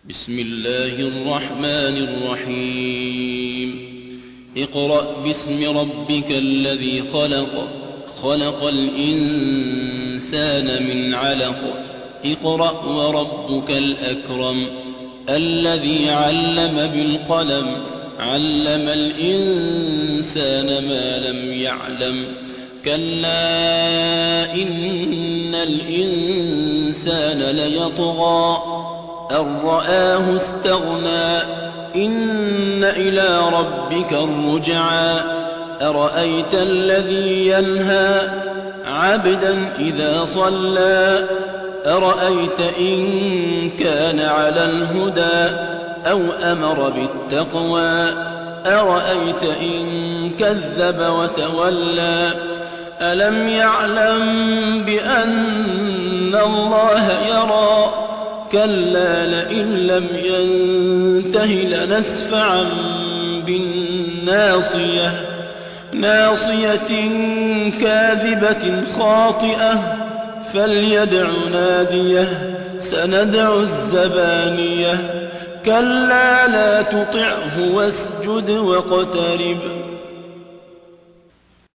بسم الله الرحمن الرحيم اقرأ باسم ربك الذي خلق خلق الإنسان من علق اقرأ وربك الأكرم الذي علم بالقلم علم الإنسان ما لم يعلم كلا إن الإنسان ليطغى أن رآه استغنى إن إلى ربك الرجعى أرأيت الذي ينهى عبدا إذا صلى أرأيت إن كان على الهدى أو أمر بالتقوى أرأيت إن كذب وتولى ألم يعلم بأن الله يرى كلا لئن لم ينته لنسفعا بالناصية ناصية كاذبة خاطئة فليدع ناديه سندع الزبانية كلا لا تطعه واسجد واقترب